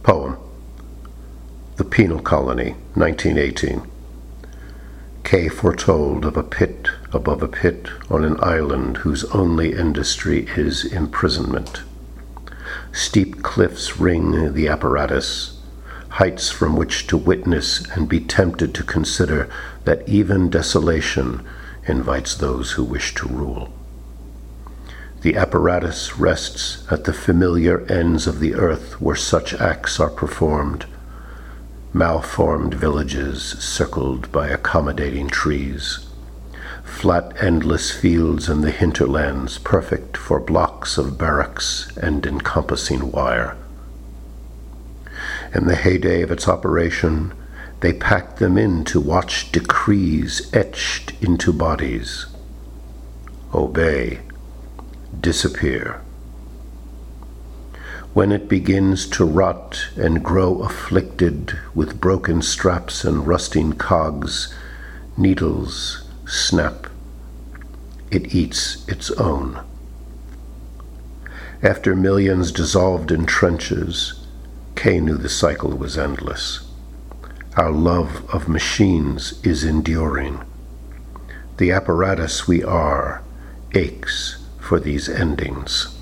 Poem. The Penal Colony, 1918. Kay foretold of a pit above a pit on an island whose only industry is imprisonment. Steep cliffs ring the apparatus, heights from which to witness and be tempted to consider that even desolation invites those who wish to rule. The apparatus rests at the familiar ends of the earth where such acts are performed, malformed villages circled by accommodating trees, flat endless fields in the hinterlands perfect for blocks of barracks and encompassing wire. In the heyday of its operation, they packed them in to watch decrees etched into bodies. Obey. Disappear. When it begins to rot and grow afflicted with broken straps and rusting cogs, needles snap. It eats its own. After millions dissolved in trenches, Kay knew the cycle was endless. Our love of machines is enduring. The apparatus we are aches for these endings.